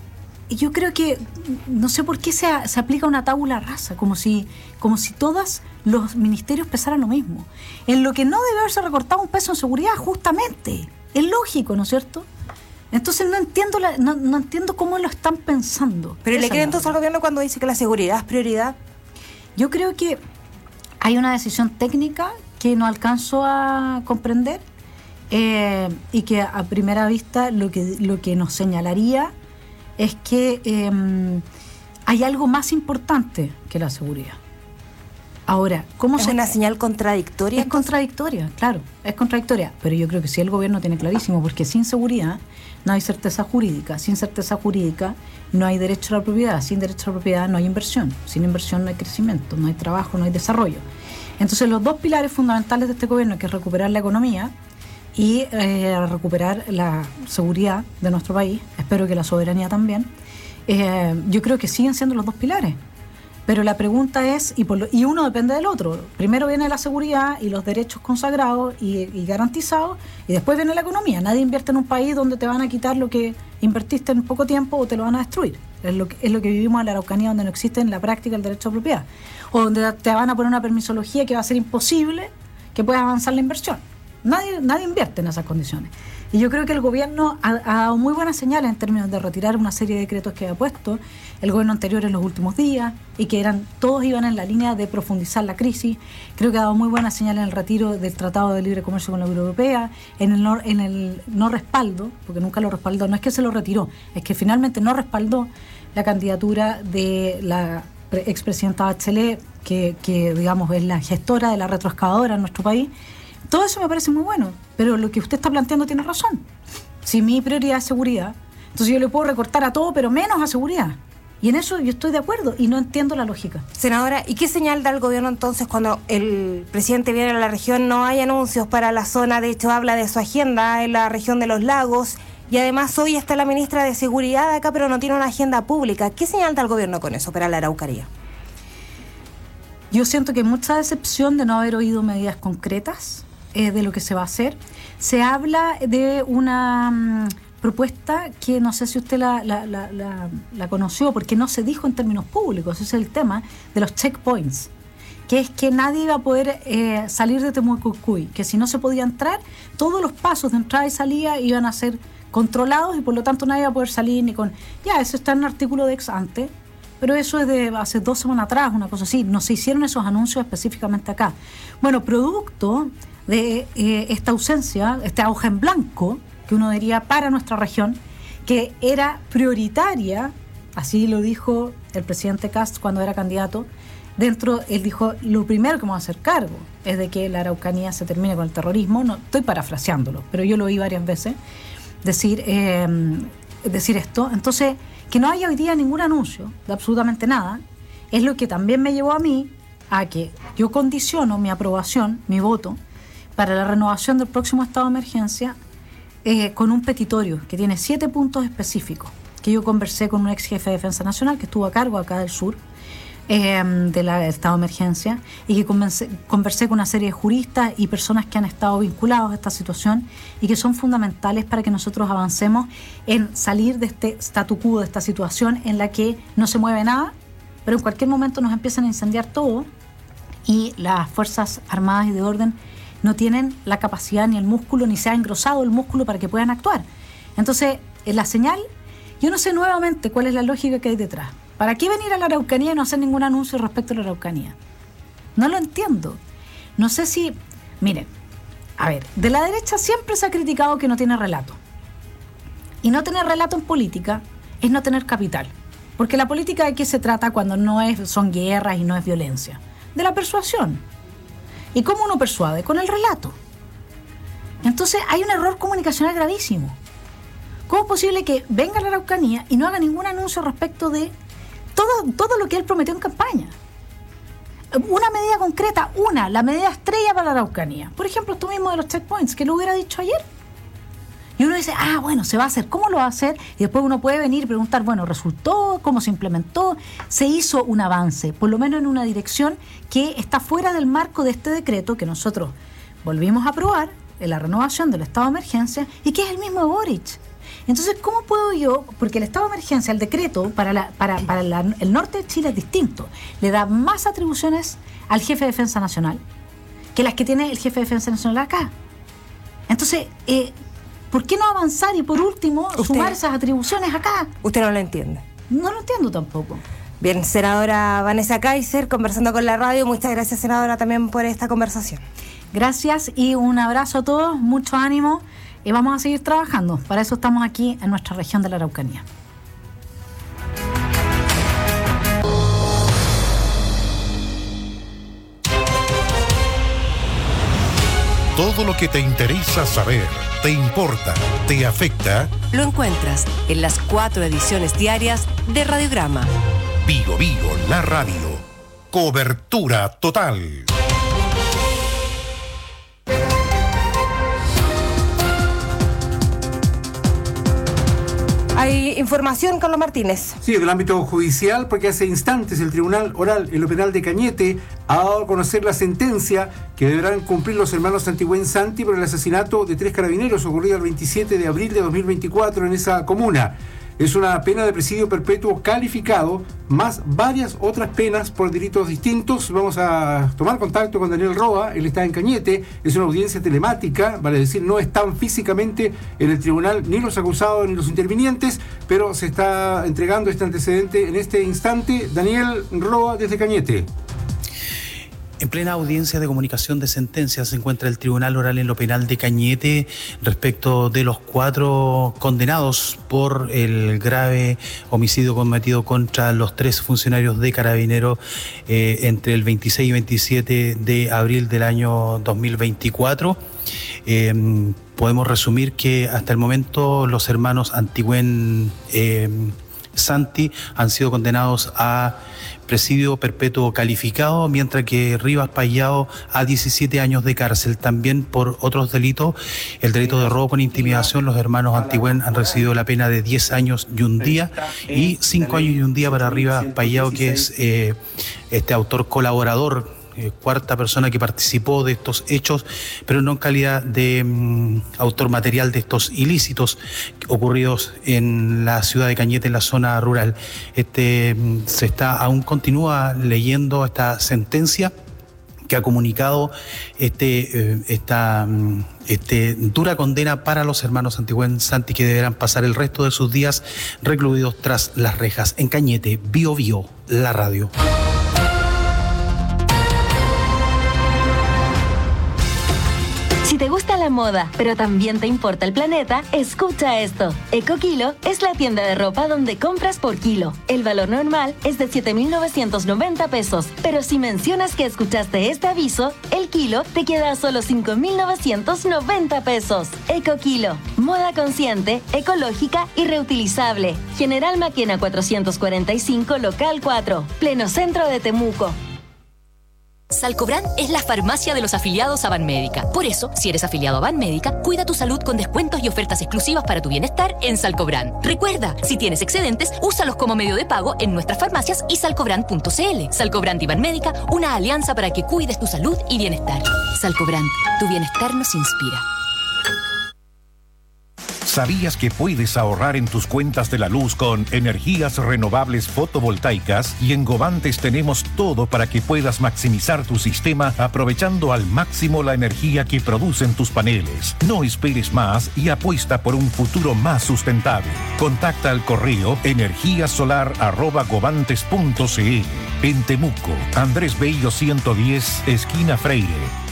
Yo creo que, no sé por qué se, se aplica una tabula rasa, como si, como si todos los ministerios pesaran lo mismo. En lo que no debe haberse recortado un peso en seguridad, justamente. Es lógico, ¿no es cierto? Entonces no entiendo la, no, no entiendo cómo lo están pensando. ¿Pero le cree entonces al gobierno cuando dice que la seguridad es prioridad? Yo creo que hay una decisión técnica que no alcanzo a comprender eh, y que a primera vista lo que, lo que nos señalaría es que eh, hay algo más importante que la seguridad. Ahora, ¿cómo ¿Es se... una señal contradictoria? Es entonces? contradictoria, claro, es contradictoria, pero yo creo que sí el gobierno tiene clarísimo, porque sin seguridad no hay certeza jurídica, sin certeza jurídica no hay derecho a la propiedad, sin derecho a la propiedad no hay inversión, sin inversión no hay crecimiento, no hay trabajo, no hay desarrollo. Entonces los dos pilares fundamentales de este gobierno, que es recuperar la economía y eh, recuperar la seguridad de nuestro país, espero que la soberanía también, eh, yo creo que siguen siendo los dos pilares. Pero la pregunta es, y, por lo, y uno depende del otro. Primero viene la seguridad y los derechos consagrados y, y garantizados, y después viene la economía. Nadie invierte en un país donde te van a quitar lo que invertiste en poco tiempo o te lo van a destruir. Es lo que, es lo que vivimos en la Araucanía, donde no existe en la práctica el derecho a propiedad. O donde te van a poner una permisología que va a ser imposible que puedas avanzar la inversión. Nadie, nadie invierte en esas condiciones. Y yo creo que el gobierno ha, ha dado muy buenas señales en términos de retirar una serie de decretos que había puesto el gobierno anterior en los últimos días, y que eran todos iban en la línea de profundizar la crisis. Creo que ha dado muy buenas señales en el retiro del Tratado de Libre Comercio con la Unión Europea, en el, no, en el no respaldo, porque nunca lo respaldó, no es que se lo retiró, es que finalmente no respaldó la candidatura de la expresidenta Bachelet, que, que digamos es la gestora de la retroexcavadora en nuestro país. Todo eso me parece muy bueno, pero lo que usted está planteando tiene razón. Si mi prioridad es seguridad, entonces yo le puedo recortar a todo, pero menos a seguridad. Y en eso yo estoy de acuerdo y no entiendo la lógica. Senadora, ¿y qué señal da el gobierno entonces cuando el presidente viene a la región? No hay anuncios para la zona, de hecho habla de su agenda en la región de los lagos, y además hoy está la ministra de Seguridad acá, pero no tiene una agenda pública. ¿Qué señal da el gobierno con eso para la Araucanía? yo siento que hay mucha decepción de no haber oído medidas concretas eh, de lo que se va a hacer. Se habla de una um, propuesta que no sé si usted la, la, la, la, la conoció, porque no se dijo en términos públicos. Ese es el tema de los checkpoints, que es que nadie iba a poder eh, salir de Temucuicui, que si no se podía entrar, todos los pasos de entrada y salida iban a ser controlados y por lo tanto nadie iba a poder salir ni con... Ya, eso está en un artículo de ex ante, pero eso es de hace dos semanas atrás, una cosa así. No se hicieron esos anuncios específicamente acá. Bueno, producto de eh, esta ausencia, esta hoja en blanco, que uno diría para nuestra región, que era prioritaria, así lo dijo el presidente Kast cuando era candidato, dentro, él dijo, lo primero que vamos a hacer cargo es de que la Araucanía se termine con el terrorismo. No, estoy parafraseándolo, pero yo lo oí varias veces decir, eh, decir esto. Entonces, que no haya hoy día ningún anuncio de absolutamente nada, es lo que también me llevó a mí a que yo condiciono mi aprobación, mi voto, para la renovación del próximo estado de emergencia eh, con un petitorio que tiene siete puntos específicos, que yo conversé con un ex jefe de Defensa Nacional que estuvo a cargo acá del sur, Eh, del estado de emergencia, y que conversé, conversé con una serie de juristas y personas que han estado vinculados a esta situación y que son fundamentales para que nosotros avancemos en salir de este statu quo, de esta situación en la que no se mueve nada, pero en cualquier momento nos empiezan a incendiar todo y las Fuerzas Armadas y de Orden no tienen la capacidad ni el músculo, ni se ha engrosado el músculo para que puedan actuar. Entonces, en la señal, yo no sé nuevamente cuál es la lógica que hay detrás. ¿Para qué venir a la Araucanía y no hacer ningún anuncio respecto a la Araucanía? No lo entiendo. No sé si... Miren, a ver, de la derecha siempre se ha criticado que no tiene relato. Y no tener relato en política es no tener capital. Porque la política de qué se trata cuando no es, son guerras y no es violencia. De la persuasión. ¿Y cómo uno persuade? Con el relato. Entonces hay un error comunicacional gravísimo. ¿Cómo es posible que venga a la Araucanía y no haga ningún anuncio respecto de Todo, todo lo que él prometió en campaña? Una medida concreta, una, la medida estrella para la Araucanía. Por ejemplo, esto mismo de los checkpoints, que lo hubiera dicho ayer. Y uno dice, ah, bueno, se va a hacer. ¿Cómo lo va a hacer? Y después uno puede venir y preguntar, bueno, ¿resultó? ¿Cómo se implementó? Se hizo un avance, por lo menos en una dirección que está fuera del marco de este decreto que nosotros volvimos a aprobar, en la renovación del estado de emergencia, y que es el mismo de Boric. Entonces, ¿cómo puedo yo? Porque el estado de emergencia, el decreto para, la, para, para la, el norte de Chile es distinto. Le da más atribuciones al jefe de Defensa Nacional que las que tiene el jefe de Defensa Nacional acá. Entonces, eh, ¿por qué no avanzar y por último usted, sumar esas atribuciones acá? Usted no lo entiende. No lo entiendo tampoco. Bien, senadora Vanessa Kaiser, conversando con la radio. Muchas gracias, senadora, también por esta conversación. Gracias y un abrazo a todos, mucho ánimo. Y vamos a seguir trabajando. Para eso estamos aquí en nuestra región de la Araucanía. Todo lo que te interesa saber, te importa, te afecta, lo encuentras en las cuatro ediciones diarias de Radiograma. Vigo Vigo, la radio. Cobertura total. Hay información, Carlos Martínez. Sí, del ámbito judicial, porque hace instantes el Tribunal Oral en lo Penal de Cañete ha dado a conocer la sentencia que deberán cumplir los hermanos Antigüen Santi por el asesinato de tres carabineros ocurrido el veintisiete de abril de dos mil veinticuatro en esa comuna. Es una pena de presidio perpetuo calificado, más varias otras penas por delitos distintos. Vamos a tomar contacto con Daniel Roa, él está en Cañete, es una audiencia telemática, vale decir, no están físicamente en el tribunal ni los acusados ni los intervinientes, pero se está entregando este antecedente en este instante. Daniel Roa desde Cañete. En plena audiencia de comunicación de sentencia se encuentra el Tribunal Oral en lo Penal de Cañete respecto de los cuatro condenados por el grave homicidio cometido contra los tres funcionarios de Carabineros eh, entre el veintiséis y veintisiete de abril del año dos mil veinticuatro. Eh, podemos resumir que hasta el momento los hermanos Antigüen eh, Santi han sido condenados a presidio perpetuo calificado, mientras que Rivas Payao a diecisiete años de cárcel. También por otros delitos, el delito de robo con intimidación, los hermanos Antigüen han recibido la pena de diez años y un día, y cinco años y un día para Rivas Payao, que es eh, este autor colaborador, Eh, cuarta persona que participó de estos hechos, pero no en calidad de mm, autor material de estos ilícitos ocurridos en la ciudad de Cañete, en la zona rural. Este mm, se está, aún continúa leyendo esta sentencia que ha comunicado este, eh, esta mm, este, dura condena para los hermanos Antigüen Santi, que deberán pasar el resto de sus días recluidos tras las rejas. En Cañete, Bio Bio, la radio. Si te gusta la moda, pero también te importa el planeta, escucha esto. EcoKilo es la tienda de ropa donde compras por kilo. El valor normal es de siete mil novecientos noventa pesos, pero si mencionas que escuchaste este aviso, el kilo te queda a solo cinco mil novecientos noventa pesos. EcoKilo, moda consciente, ecológica y reutilizable. General Maquena cuatrocientos cuarenta y cinco, local cuatro, pleno centro de Temuco. Salcobran es la farmacia de los afiliados a Banmédica. Por eso, si eres afiliado a Banmédica, cuida tu salud con descuentos y ofertas exclusivas para tu bienestar en Salcobran. Recuerda, si tienes excedentes, úsalos como medio de pago en nuestras farmacias y salcobran punto cl. Salcobran y Banmédica, una alianza para que cuides tu salud y bienestar. Salcobran, tu bienestar nos inspira. ¿Sabías que puedes ahorrar en tus cuentas de la luz con energías renovables fotovoltaicas? Y en Govantes tenemos todo para que puedas maximizar tu sistema aprovechando al máximo la energía que producen tus paneles. No esperes más y apuesta por un futuro más sustentable. Contacta al correo energíasolar arroba govantes punto cl. En Temuco, Andrés Bello ciento diez, esquina Freire.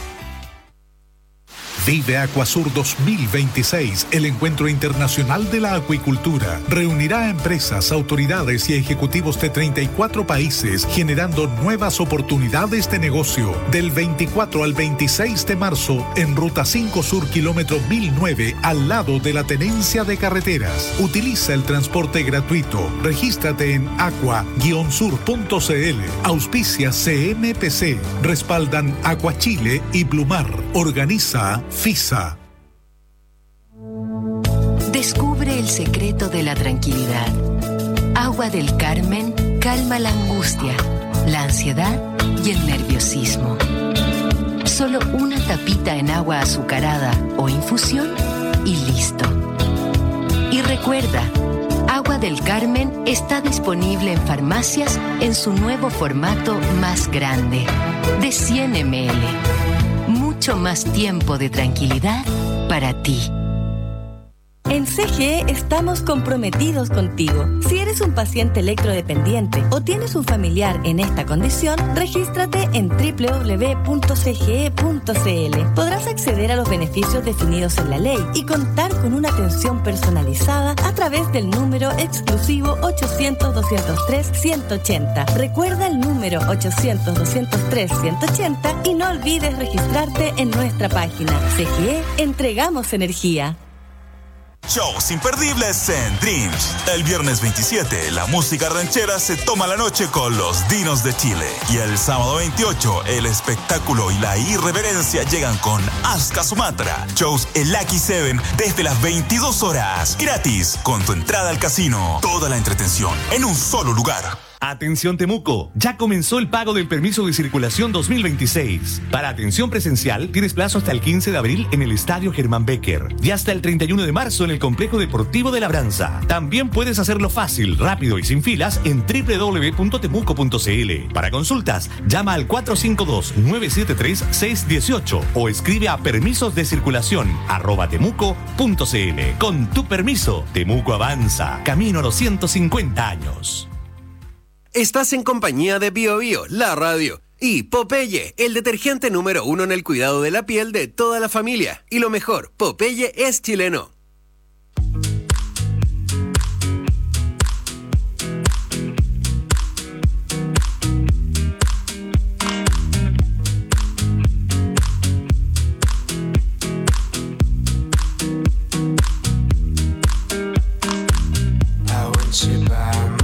Vive Acuasur dos mil veintiséis, el encuentro internacional de la acuicultura. Reunirá a empresas, autoridades y ejecutivos de treinta y cuatro países, generando nuevas oportunidades de negocio. Del veinticuatro al veintiséis de marzo, en Ruta cinco Sur, kilómetro mil nueve, al lado de la Tenencia de Carreteras. Utiliza el transporte gratuito. Regístrate en aqua guion sur punto cl. Auspicia C M P C. Respaldan Acuachile y Blumar. Organiza FISA. Descubre el secreto de la tranquilidad. Agua del Carmen calma la angustia, la ansiedad y el nerviosismo. Solo una tapita en agua azucarada o infusión y listo. Y recuerda, Agua del Carmen está disponible en farmacias en su nuevo formato más grande, de cien mililitros. Mucho más tiempo de tranquilidad para ti. En C G E estamos comprometidos contigo. Si eres un paciente electrodependiente o tienes un familiar en esta condición, regístrate en doble u doble u doble u punto c g e punto c l. Podrás acceder a los beneficios definidos en la ley y contar con una atención personalizada a través del número exclusivo ochocientos, doscientos tres, ciento ochenta. Recuerda el número ochocientos, doscientos tres, ciento ochenta y no olvides registrarte en nuestra página. C G E, entregamos energía. Shows imperdibles en Dreams. El viernes veintisiete, la música ranchera se toma la noche con los Dinos de Chile. Y el sábado veintiocho, el espectáculo y la irreverencia llegan con Aska Sumatra. Shows en Lucky Seven desde las veintidós horas. Gratis, con tu entrada al casino. Toda la entretención en un solo lugar. Atención Temuco, ya comenzó el pago del permiso de circulación dos mil veintiséis. Para atención presencial tienes plazo hasta el quince de abril en el Estadio Germán Becker y hasta el treinta y uno de marzo en el Complejo Deportivo de Labranza. También puedes hacerlo fácil, rápido y sin filas en doble u doble u doble u punto temuco punto c l. Para consultas, llama al cuatro cinco dos, nueve siete tres, seis uno ocho o escribe a permisos de circulación arroba temuco punto c l. Con tu permiso, Temuco avanza, camino a los ciento cincuenta años. Estás en compañía de Bio Bio, la radio, y Popeye, el detergente número uno en el cuidado de la piel de toda la familia. Y lo mejor, Popeye es chileno. I want you by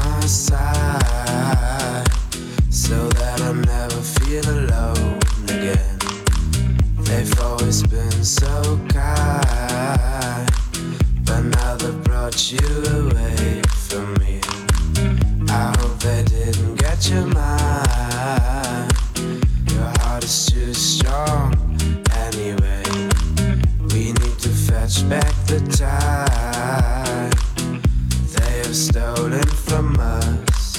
brought you away from me. I hope they didn't get your mind. Your heart is too strong anyway. We need to fetch back the time they have stolen from us.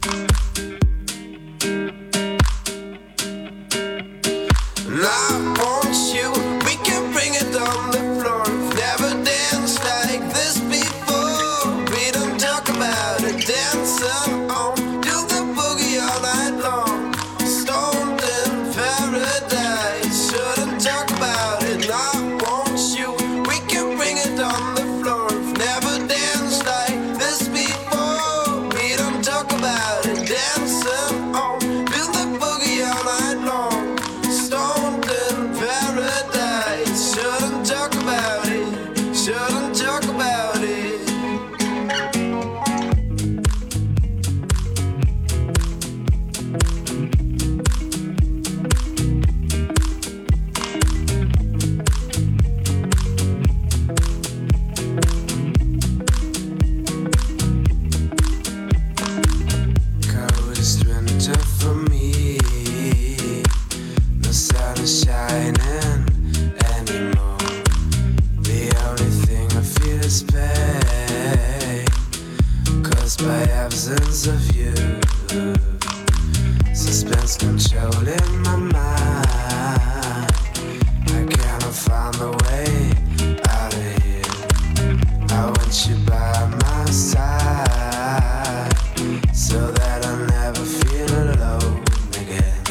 And I want you, we can bring it on the floor. Never danced like this before. We don't talk about it, dancing on, do the boogie all night long. Stoned in paradise, shouldn't talk about it. And I want you, we can bring it on the floor. Never danced like this before. We don't talk about it, dancing on, do the boogie all night long. Stoned in paradise, shouldn't talk about it, shouldn't talk about it. Coldest winter for me. No sun is shining anymore. The only thing I feel is pain, caused by absence of you. Suspense controlling my mind. I cannot find the way out of here. I want you by my side, so that I never feel alone again.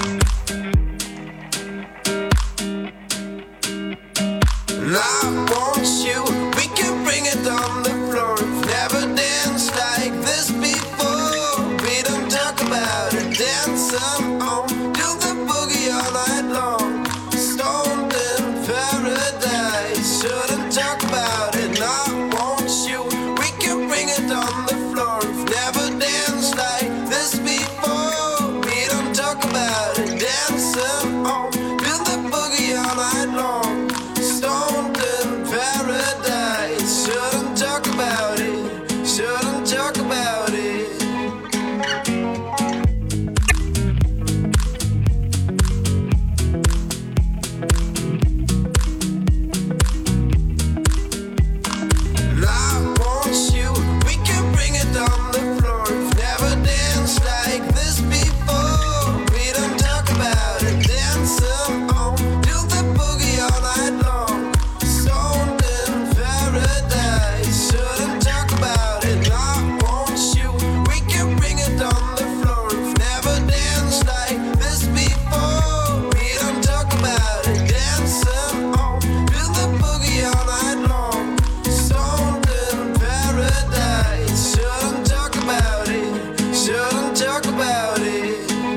And I want you, we can bring it on the floor. Never danced like this before. We don't talk about it, dancing on, do the boogie all night long. Stoned in paradise, shouldn't talk about it. And I want you, we can bring it on the floor. Never danced like this before. We don't talk about it, dancing on, do the boogie all night long. Stoned in paradise, shouldn't talk about it, shouldn't talk about it. And I want you, we can bring it on the floor. Never danced like this before. We don't talk about it, dancing on, do the boogie all night long. Stoned in paradise, shouldn't talk about it. And I want you, we can bring it on the floor. Never danced like this before. We don't talk about it, dancing on, do the boogie all night long. Stoned in paradise, shouldn't talk about it, shouldn't talk about it.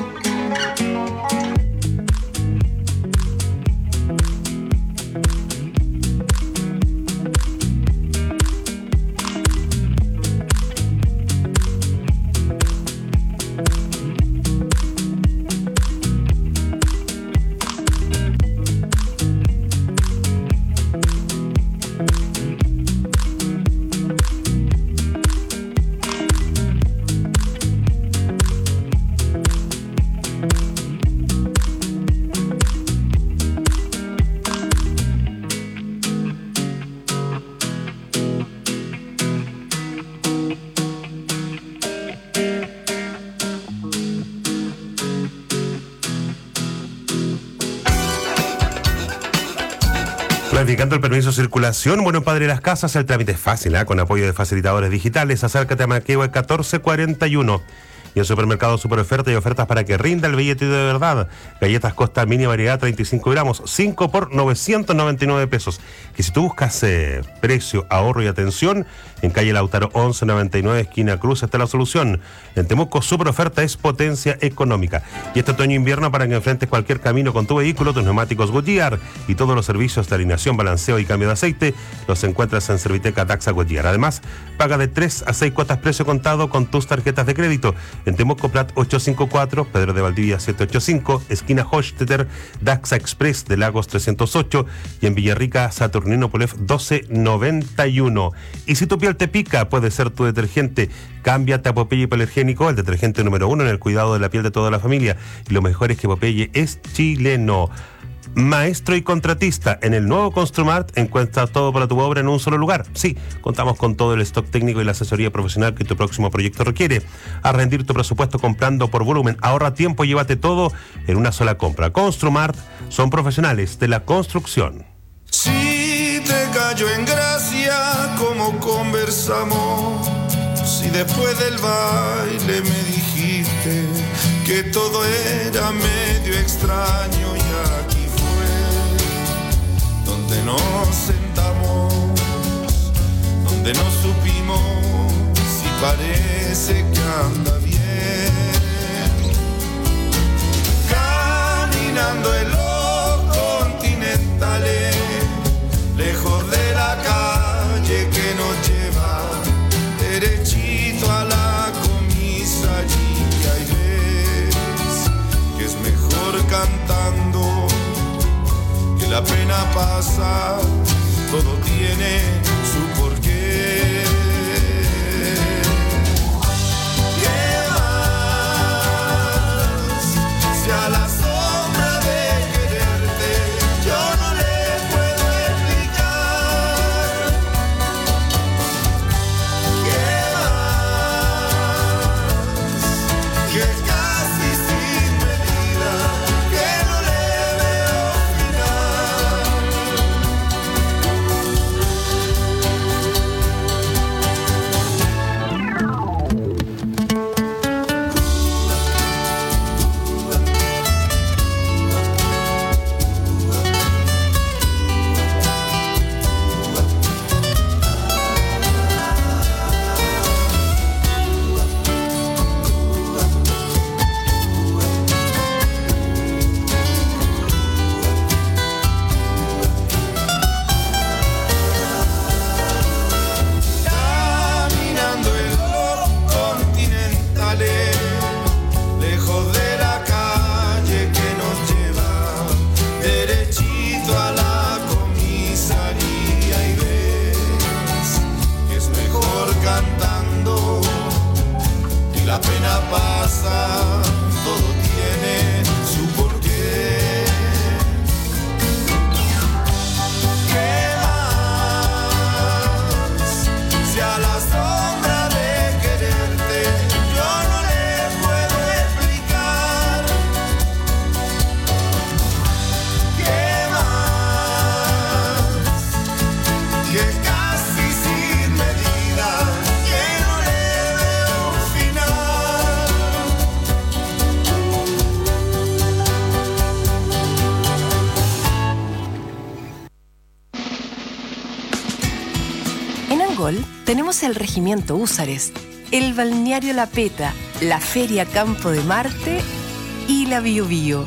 Planificando el permiso de circulación, bueno, Padre de las Casas, el trámite es fácil, ¿eh? Con apoyo de facilitadores digitales. Acércate a Manquehue catorce cuarenta y uno. Y en supermercado super oferta y ofertas para que rinda el billete de verdad. Galletas Costa mini variedad treinta y cinco gramos, cinco por novecientos noventa y nueve pesos. Que si tú buscas eh, precio, ahorro y atención, en calle Lautaro once noventa y nueve, esquina Cruz, está la solución. En Temuco, super oferta es potencia económica. Y este otoño-invierno, para que enfrentes cualquier camino con tu vehículo, tus neumáticos Goodyear y todos los servicios de alineación, balanceo y cambio de aceite, los encuentras en Serviteca Taxa Goodyear. Además, paga de tres a seis cuotas precio contado con tus tarjetas de crédito. En Temuco Prat ochocientos cincuenta y cuatro, Pedro de Valdivia setecientos ochenta y cinco, esquina Hochstetter, Daxa Express de Lagos trescientos ocho y en Villarrica Saturnino Polef doce noventa y uno. Y si tu piel te pica, puede ser tu detergente. Cámbiate a Popeye Hipoalergénico, el detergente número uno en el cuidado de la piel de toda la familia. Y lo mejor es que Popeye es chileno. Maestro y contratista, en el nuevo Construmart encuentras todo para tu obra en un solo lugar. Sí, contamos con todo el stock técnico y la asesoría profesional que tu próximo proyecto requiere. A rendir tu presupuesto comprando por volumen, ahorra tiempo y llévate todo en una sola compra. Construmart son profesionales de la construcción. Si te cayó en gracia como conversamos, si después del baile me dijiste que todo era medio extraño y aquí donde nos sentamos, donde no supimos si parece que anda bien. Caminando en los continentales, lejos de la calle que nos lleva derechito a la comisaría y ves que es mejor cantando. La pena pasa, todo tiene su porqué. ¿Qué más? Si a la sombra de quererte yo no le puedo explicar. ¿Qué más? Que casi sin medida, que no le tenemos el Regimiento Húsares, el Balneario La Peta, la Feria Campo de Marte y la Bio Bio.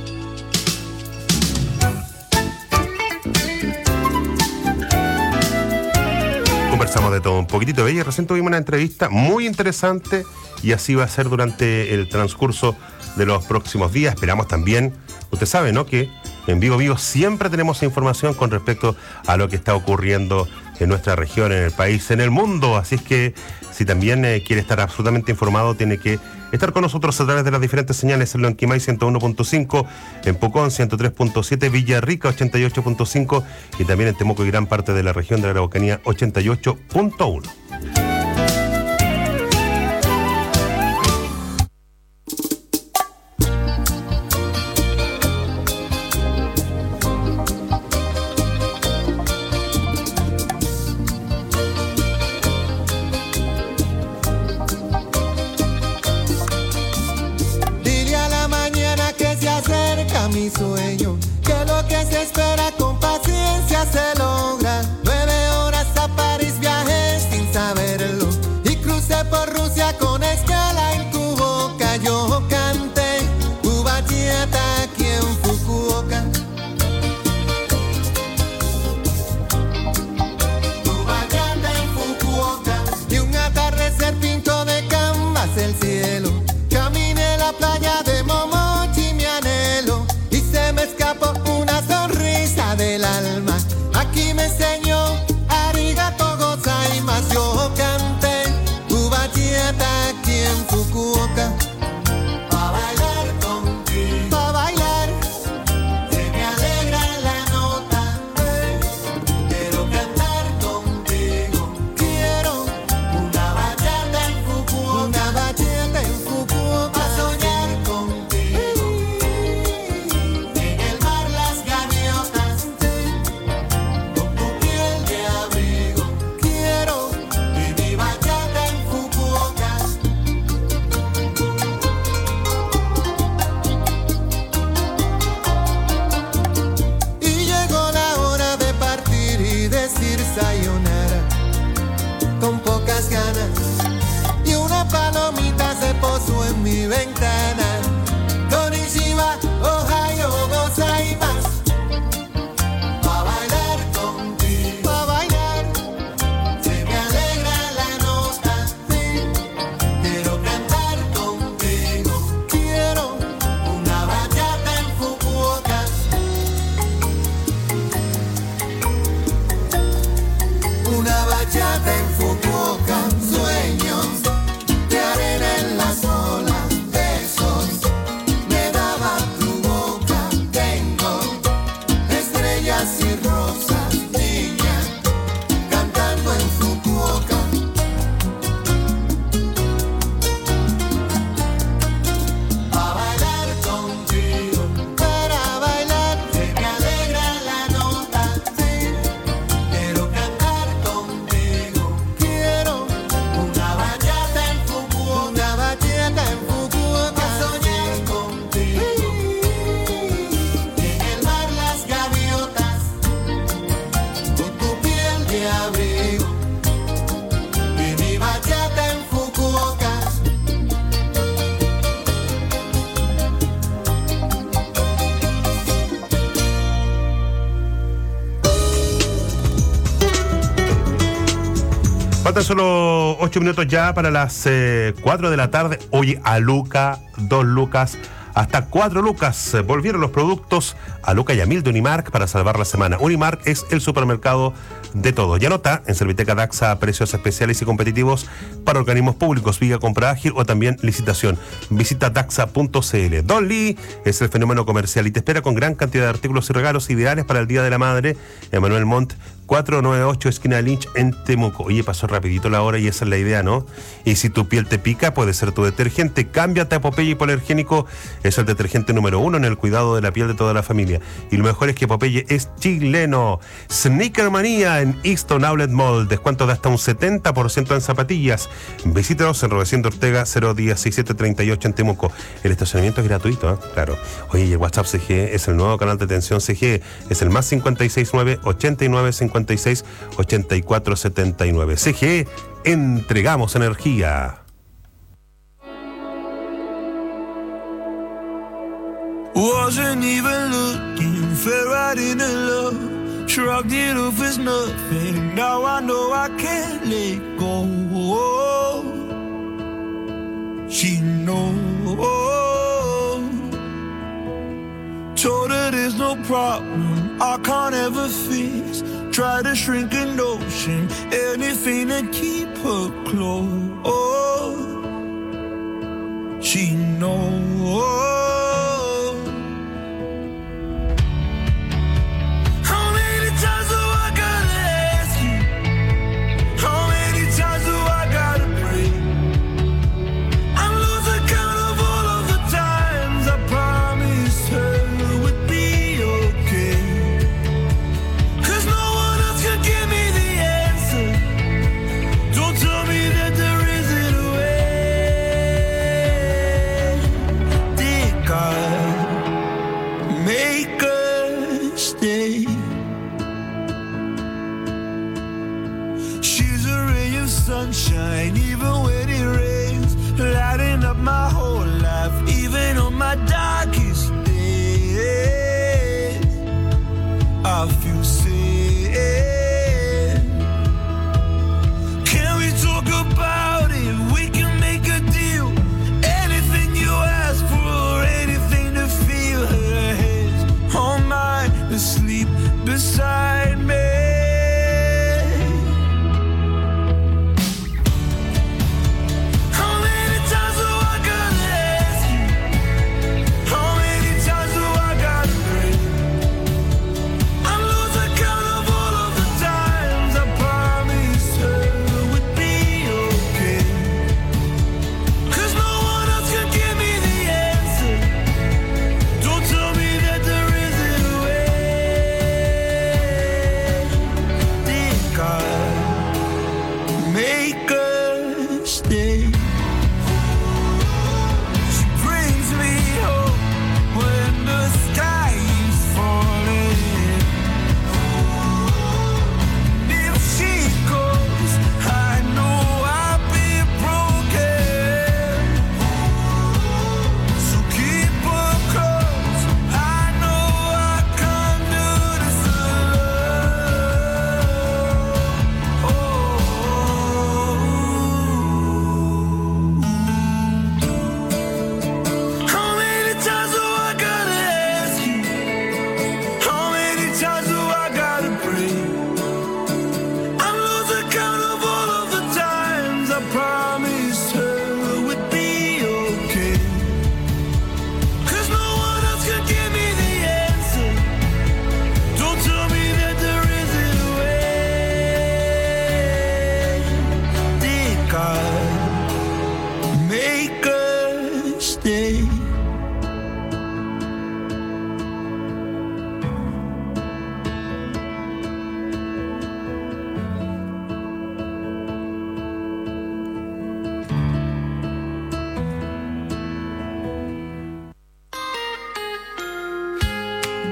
Conversamos de todo un poquitito de ella. Recién tuvimos una entrevista muy interesante y así va a ser durante el transcurso de los próximos días. Esperamos también, usted sabe, ¿no?, que en Vivo Vivo siempre tenemos información con respecto a lo que está ocurriendo en nuestra región, en el país, en el mundo. Así es que si también eh, quiere estar absolutamente informado, tiene que estar con nosotros a través de las diferentes señales en Lonquimay ciento uno punto cinco, en Pucón ciento tres punto siete, Villarrica ochenta y ocho punto cinco y también en Temuco y gran parte de la región de la Araucanía ochenta y ocho punto uno. Mi sueño, que lo que se espera con paciencia se logra. Nueve horas a París viajé sin saberlo y crucé por Rusia con escala en tu boca. Yo canté Ubachata aquí en Fukuoka. Ubachata en Fukuoka. Y un atardecer pintó de canvas el cielo. mi ventana. Konnichiwa, Ohio, gozaimasu. Pa' bailar contigo, pa' bailar. Se me alegra la nota, sí. Quiero cantar contigo. Quiero una bachata en Fukuoka. Una bachata en Fukuoka. Sueños de arena en las olas, besos me daba tu boca. Tengo estrellas y rosas, niña, cantando en Fukuoka. Pa' bailar contigo, para bailar, se me alegra la nota, sí. Quiero cantar contigo, quiero una bachata en Fukuoka, una bachata en Fukuoka. Soñar contigo, y en el mar las gaviotas, con tu piel de abrigo, y mi bachata en Fukuoka. Faltan solo ocho minutos ya para las eh, cuatro de la tarde. Oye, a Luca, dos lucas, hasta cuatro lucas. Eh, Volvieron los productos a Luca y a Mil de Unimark para salvar la semana. Unimark es el supermercado de todo. Ya nota, en Serviteca Daxa, precios especiales y competitivos para organismos públicos, vía compra ágil o también licitación. Visita daxa punto c l. Don Lee es el fenómeno comercial y te espera con gran cantidad de artículos y regalos ideales para el Día de la Madre. Emanuel Montt, cuatrocientos noventa y ocho, esquina Lynch, en Temuco. Oye, pasó rapidito la hora y esa es la idea, ¿no? Y si tu piel te pica, puede ser tu detergente. Cámbiate a Popeye Hipoalergénico. Es el detergente número uno en el cuidado de la piel de toda la familia. Y lo mejor es que Popeye es chileno. Sneaker Manía en Easton Outlet Mall. Descuento de hasta un setenta por ciento en zapatillas. Visítanos en Robesciendo Ortega, cero diecisiete treinta y ocho en Temuco. El estacionamiento es gratuito, ¿eh? Claro. Oye, y el WhatsApp C G es el nuevo canal de atención C G. Es el más cincuenta y seis nueve ochenta y nueve cincuenta y seis ochenta y cuatro setenta y nueve. C G, entregamos energía. Wasn't even looking, fell right into love. Shrugged it off as nothing. Now I know I can't let go. She knows. Told her there's no problem I can't ever fix. Try to shrink an ocean, anything to keep her close. She knows. Sunshine, even when it rains, lighting up my whole life, even on my darkest days. I feel safe. Can we talk about it? We can make a deal. Anything you ask for, anything to feel. Her hands on mine, to sleep beside me.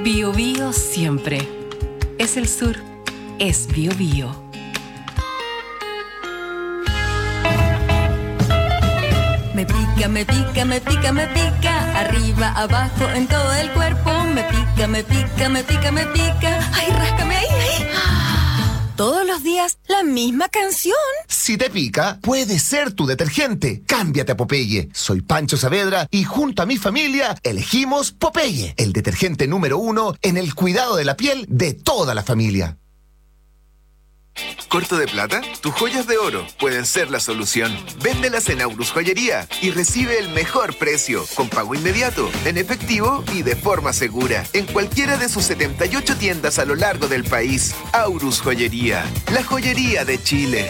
Bio Bio siempre. Es el sur. Es Bio Bio. Me pica, me pica, me pica, me pica. Arriba, abajo, en todo el cuerpo. Me pica, me pica, me pica, me pica. Ay, ráscame ahí, ahí. Todos los días, la misma canción. Si te pica, puede ser tu detergente. Cámbiate a Popeye. Soy Pancho Saavedra y junto a mi familia elegimos Popeye, el detergente número uno en el cuidado de la piel de toda la familia. ¿Corto de plata? Tus joyas de oro pueden ser la solución. Véndelas en Aurus Joyería y recibe el mejor precio, con pago inmediato, en efectivo y de forma segura, en cualquiera de sus setenta y ocho tiendas a lo largo del país. Aurus Joyería, la joyería de Chile.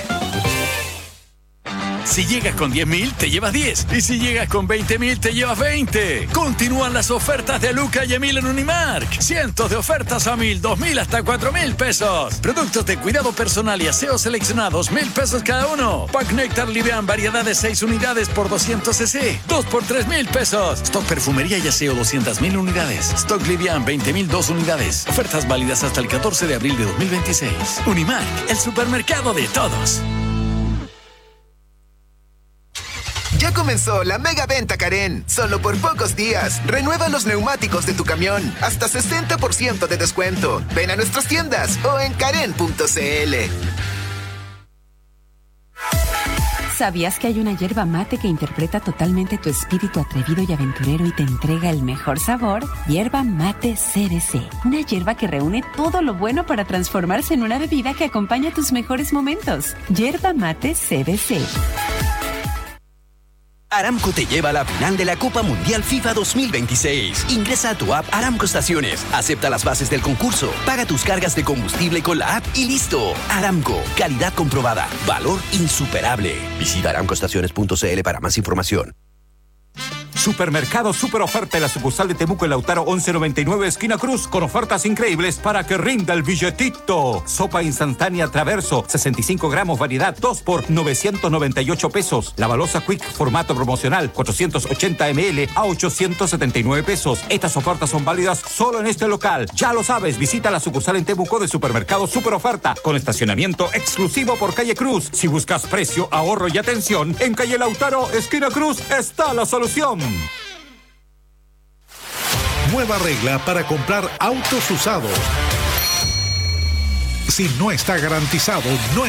Si llegas con diez mil, te llevas diez. Y si llegas con veinte mil, te llevas veinte. Continúan las ofertas de Luca y Emil en Unimark. Cientos de ofertas a mil, dos mil, hasta cuatro mil pesos. Productos de cuidado personal y aseo seleccionados, mil pesos cada uno. Pack Nectar Livian, variedad de seis unidades por doscientos centilitros. dos por tres mil pesos. Stock perfumería y aseo, doscientas mil unidades. Stock Livian, veinte mil, dos unidades. Ofertas válidas hasta el catorce de abril de dos mil veintiséis. Unimark, el supermercado de todos. Ya comenzó la mega venta Karen. Solo por pocos días. Renueva los neumáticos de tu camión. Hasta sesenta por ciento de descuento. Ven a nuestras tiendas o en karen punto c l. ¿Sabías que hay una yerba mate que interpreta totalmente tu espíritu atrevido y aventurero y te entrega el mejor sabor? Yerba Mate C B C. Una yerba que reúne todo lo bueno para transformarse en una bebida que acompaña tus mejores momentos. Yerba Mate C B C. Aramco te lleva a la final de la Copa Mundial FIFA dos mil veintiséis. Ingresa a tu app Aramco Estaciones, acepta las bases del concurso, paga tus cargas de combustible con la app y listo. Aramco, calidad comprobada, valor insuperable. Visita aramco estaciones punto c l para más información. Supermercado Super Oferta en la sucursal de Temuco en Lautaro once noventa y nueve esquina Cruz, con ofertas increíbles para que rinda el billetito. Sopa instantánea Traverso, sesenta y cinco gramos, variedad dos por novecientos noventa y ocho pesos. La balosa Quick, formato promocional, cuatrocientos ochenta mililitros a ochocientos setenta y nueve pesos. Estas ofertas son válidas solo en este local. Ya lo sabes, visita la sucursal en Temuco de Supermercado Super Oferta, con estacionamiento exclusivo por calle Cruz. Si buscas precio, ahorro y atención, en calle Lautaro, esquina Cruz, está la solución. Nueva regla para comprar autos usados. Si no está garantizado, no